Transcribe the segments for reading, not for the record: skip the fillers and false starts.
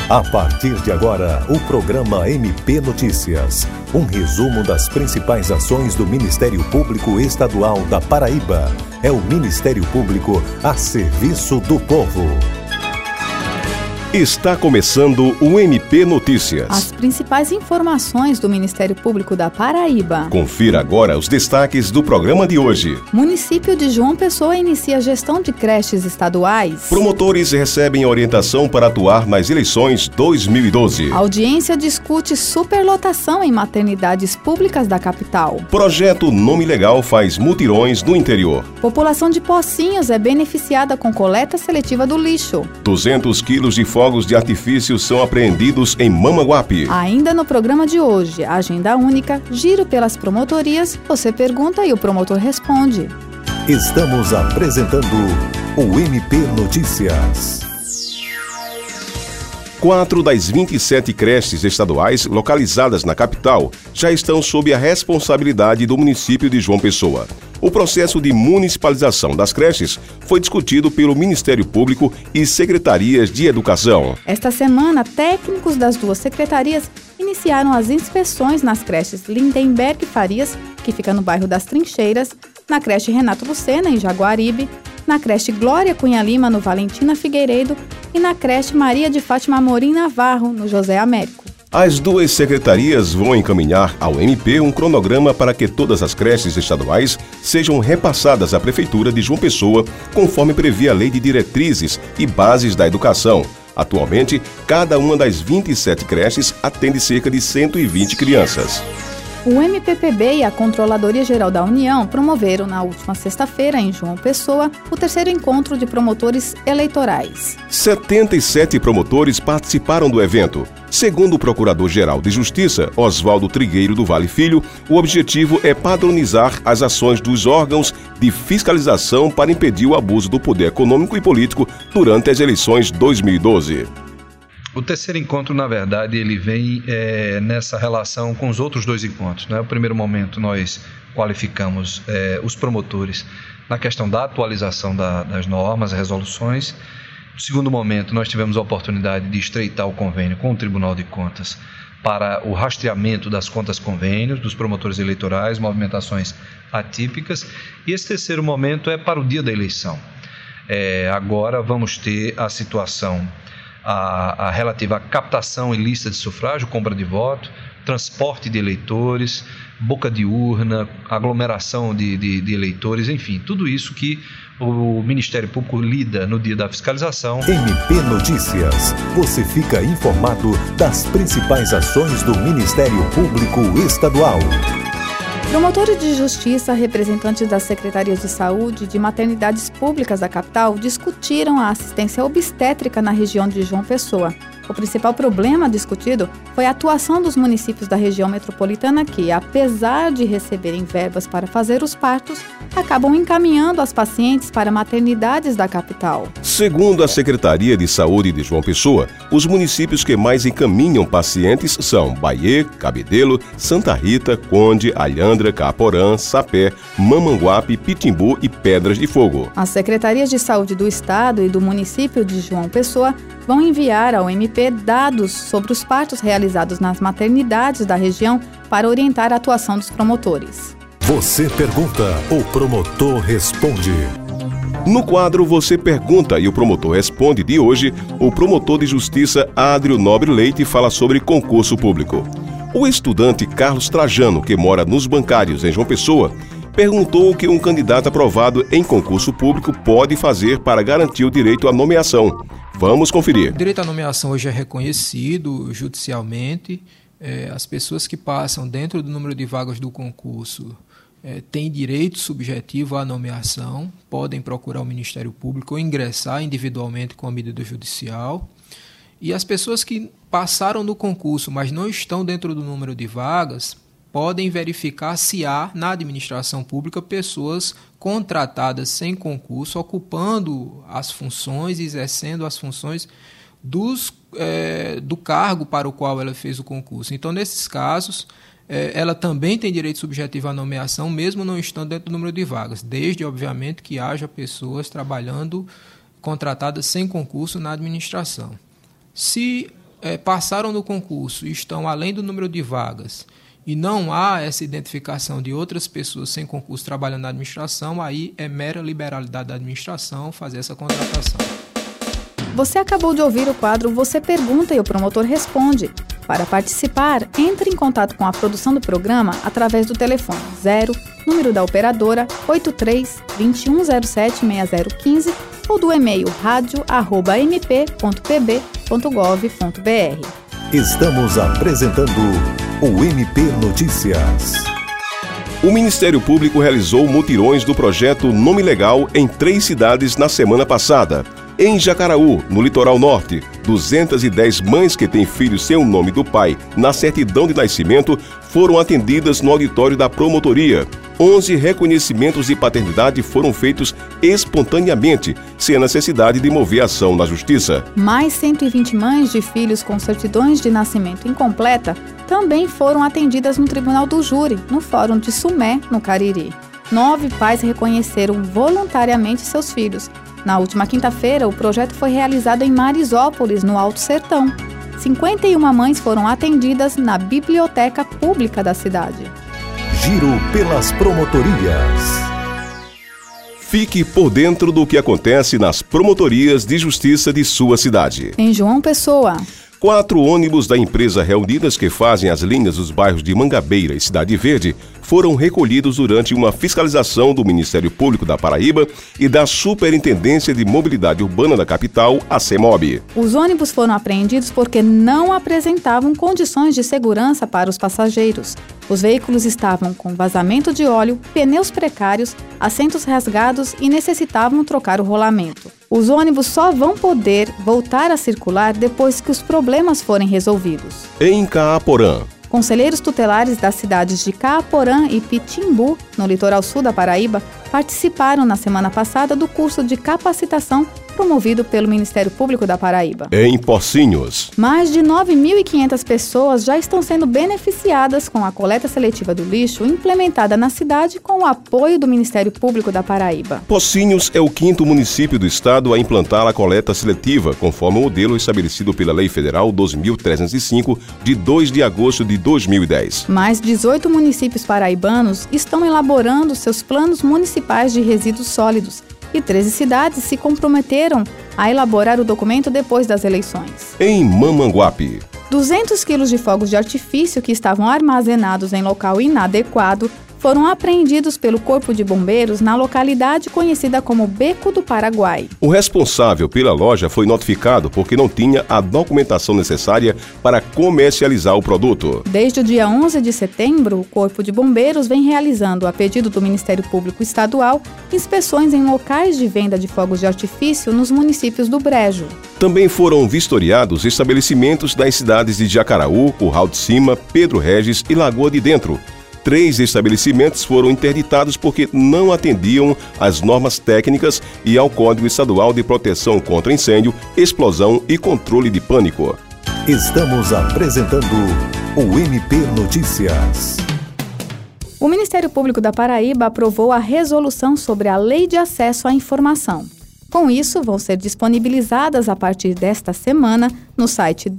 A partir de agora, o programa MP Notícias. Um resumo das principais ações do Ministério Público Estadual da Paraíba. É o Ministério Público a serviço do povo. Está começando o MP Notícias. As principais informações do Ministério Público da Paraíba. Confira agora os destaques do programa de hoje. Município de João Pessoa inicia a gestão de creches estaduais. Promotores recebem orientação para atuar nas eleições 2012. A audiência discute superlotação em maternidades públicas da capital. Projeto Nome Legal faz mutirões no interior. População de Pocinhos é beneficiada com coleta seletiva do lixo. 200 quilos de fogos de artifício são apreendidos em Mamanguape. Ainda no programa de hoje, Agenda Única, giro pelas promotorias, você pergunta e o promotor responde. Estamos apresentando o MP Notícias. 4 das 27 creches estaduais localizadas na capital já estão sob a responsabilidade do município de João Pessoa. O processo de municipalização das creches foi discutido pelo Ministério Público e secretarias de educação. Esta semana, técnicos das duas secretarias iniciaram as inspeções nas creches Lindenberg Farias, que fica no bairro das Trincheiras, na creche Renato Lucena, em Jaguaribe, na creche Glória Cunha Lima, no Valentina Figueiredo, e na creche Maria de Fátima Amorim Navarro, no José Américo. As duas secretarias vão encaminhar ao MP um cronograma para que todas as creches estaduais sejam repassadas à Prefeitura de João Pessoa, conforme prevê a Lei de Diretrizes e Bases da Educação. Atualmente, cada uma das 27 creches atende cerca de 120 crianças. O MPPB e a Controladoria Geral da União promoveram na última sexta-feira, em João Pessoa, o terceiro encontro de promotores eleitorais. 77 promotores participaram do evento. Segundo o Procurador-Geral de Justiça, Oswaldo Trigueiro do Vale Filho, o objetivo é padronizar as ações dos órgãos de fiscalização para impedir o abuso do poder econômico e político durante as eleições 2012. O terceiro encontro, na verdade, ele vem nessa relação com os outros dois encontros, né? No primeiro momento, nós qualificamos os promotores na questão da atualização das normas, resoluções. No segundo momento, nós tivemos a oportunidade de estreitar o convênio com o Tribunal de Contas para o rastreamento das contas convênios, dos promotores eleitorais, movimentações atípicas. E esse terceiro momento é para o dia da eleição. Agora vamos ter a situação a relativa à captação ilícita de sufrágio, compra de voto, transporte de eleitores, boca de urna, aglomeração de eleitores, enfim, tudo isso que o Ministério Público lida no dia da fiscalização. MP Notícias. Você fica informado das principais ações do Ministério Público Estadual. Promotores de Justiça, representantes das Secretarias de Saúde e de maternidades públicas da capital discutiram a assistência obstétrica na região de João Pessoa. O principal problema discutido foi a atuação dos municípios da região metropolitana que, apesar de receberem verbas para fazer os partos, acabam encaminhando as pacientes para maternidades da capital. Segundo a Secretaria de Saúde de João Pessoa, os municípios que mais encaminham pacientes são Bahia, Cabedelo, Santa Rita, Conde, Alhandra, Caporã, Sapé, Mamanguape, Pitimbu e Pedras de Fogo. As Secretarias de Saúde do Estado e do município de João Pessoa vão enviar ao MP dados sobre os partos realizados nas maternidades da região para orientar a atuação dos promotores. Você pergunta, o promotor responde. No quadro Você Pergunta e o Promotor Responde de hoje, o promotor de justiça Adrio Nobre Leite fala sobre concurso público. O estudante Carlos Trajano, que mora nos Bancários, em João Pessoa, perguntou o que um candidato aprovado em concurso público pode fazer para garantir o direito à nomeação. Vamos conferir. O direito à nomeação hoje é reconhecido judicialmente. As pessoas que passam dentro do número de vagas do concurso têm direito subjetivo à nomeação, podem procurar o Ministério Público ou ingressar individualmente com a medida judicial. E as pessoas que passaram no concurso, mas não estão dentro do número de vagas, podem verificar se há na administração pública pessoas contratadas sem concurso, ocupando as funções, exercendo as funções do cargo para o qual ela fez o concurso. Então, nesses casos, ela também tem direito subjetivo à nomeação, mesmo não estando dentro do número de vagas, desde, obviamente, que haja pessoas trabalhando contratadas sem concurso na administração. Se passaram no concurso e estão além do número de vagas e não há essa identificação de outras pessoas sem concurso trabalhando na administração, aí é mera liberalidade da administração fazer essa contratação. Você acabou de ouvir o quadro Você Pergunta e o Promotor Responde. Para participar, entre em contato com a produção do programa através do telefone 0, número da operadora 83 2107 6015 ou do e-mail radio@mp.pb.gov.br. Estamos apresentando o MP Notícias. O Ministério Público realizou mutirões do projeto Nome Legal em 3 cidades na semana passada. Em Jacaraú, no litoral norte, 210 mães que têm filhos sem o nome do pai na certidão de nascimento foram atendidas no auditório da promotoria. 11 reconhecimentos de paternidade foram feitos espontaneamente, sem a necessidade de mover ação na justiça. Mais 120 mães de filhos com certidões de nascimento incompleta também foram atendidas no Tribunal do Júri, no Fórum de Sumé, no Cariri. 9 pais reconheceram voluntariamente seus filhos. Na última quinta-feira, o projeto foi realizado em Marisópolis, no Alto Sertão. 51 mães foram atendidas na biblioteca pública da cidade. Giro pelas promotorias. Fique por dentro do que acontece nas promotorias de justiça de sua cidade. Em João Pessoa, 4 ônibus da empresa Reunidas, que fazem as linhas dos bairros de Mangabeira e Cidade Verde, foram recolhidos durante uma fiscalização do Ministério Público da Paraíba e da Superintendência de Mobilidade Urbana da capital, a CEMOB. os ônibus foram apreendidos porque não apresentavam condições de segurança para os passageiros. Os veículos estavam com vazamento de óleo, pneus precários, assentos rasgados e necessitavam trocar o rolamento. Os ônibus só vão poder voltar a circular depois que os problemas forem resolvidos. Em Caaporã, Conselheiros tutelares das cidades de Caaporã e Pitimbu, no litoral sul da Paraíba, participaram na semana passada do curso de capacitação promovido pelo Ministério Público da Paraíba. em Pocinhos, Mais de 9.500 pessoas já estão sendo beneficiadas com a coleta seletiva do lixo implementada na cidade com o apoio do Ministério Público da Paraíba. Pocinhos é o 5º município do estado a implantar a coleta seletiva, conforme o modelo estabelecido pela Lei Federal 2.305, de 2 de agosto de 2010. Mais 18 municípios paraibanos estão elaborando seus planos municipais de resíduos sólidos e 13 cidades se comprometeram a elaborar o documento depois das eleições. Em Mamanguape, 200 quilos de fogos de artifício que estavam armazenados em local inadequado foram apreendidos pelo Corpo de Bombeiros na localidade conhecida como Beco do Paraguai. o responsável pela loja foi notificado porque não tinha a documentação necessária para comercializar o produto. Desde o dia 11 de setembro, o Corpo de Bombeiros vem realizando, a pedido do Ministério Público Estadual, inspeções em locais de venda de fogos de artifício nos municípios do Brejo. Também foram vistoriados estabelecimentos das cidades de Jacaraú, Curral de Cima, Pedro Regis e Lagoa de Dentro. 3 estabelecimentos foram interditados porque não atendiam às normas técnicas e ao Código Estadual de Proteção contra Incêndio, Explosão e Controle de Pânico. Estamos apresentando o MP Notícias. O Ministério Público da Paraíba aprovou a resolução sobre a Lei de Acesso à Informação. Com isso, vão ser disponibilizadas a partir desta semana no site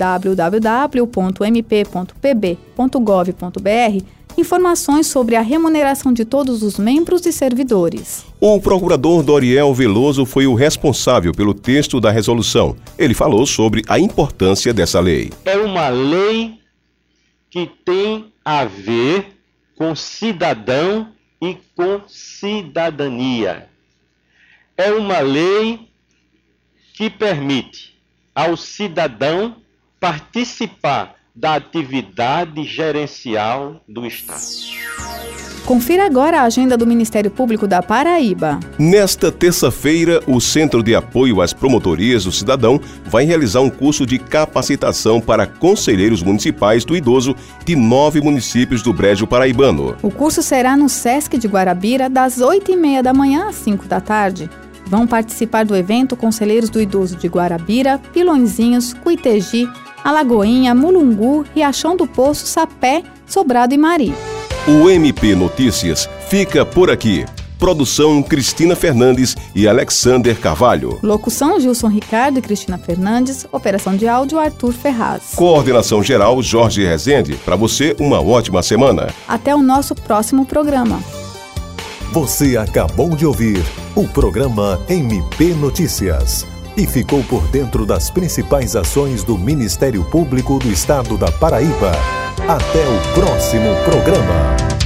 www.mp.pb.gov.br informações sobre a remuneração de todos os membros e servidores. O procurador Doriel Veloso foi o responsável pelo texto da resolução. Ele falou sobre a importância dessa lei. É uma lei que tem a ver com cidadão e com cidadania. É uma lei que permite ao cidadão participar da atividade gerencial do Estado. Confira agora a agenda do Ministério Público da Paraíba. Nesta terça-feira, o Centro de Apoio às Promotorias do Cidadão vai realizar um curso de capacitação para conselheiros municipais do idoso de 9 municípios do Brejo Paraibano. O curso será no Sesc de Guarabira, das 8h30 da manhã às 5 da tarde. Vão participar do evento conselheiros do idoso de Guarabira, Pilõezinhos, Cuitegi, Alagoinha, Mulungu, Riachão do Poço, Sapé, Sobrado e Mari. O MP Notícias fica por aqui. Produção Cristina Fernandes e Alexander Carvalho. Locução Gilson Ricardo e Cristina Fernandes. Operação de áudio Arthur Ferraz. Coordenação geral Jorge Rezende. Para você, uma ótima semana. Até o nosso próximo programa. Você acabou de ouvir o programa MP Notícias e ficou por dentro das principais ações do Ministério Público do Estado da Paraíba. Até o próximo programa.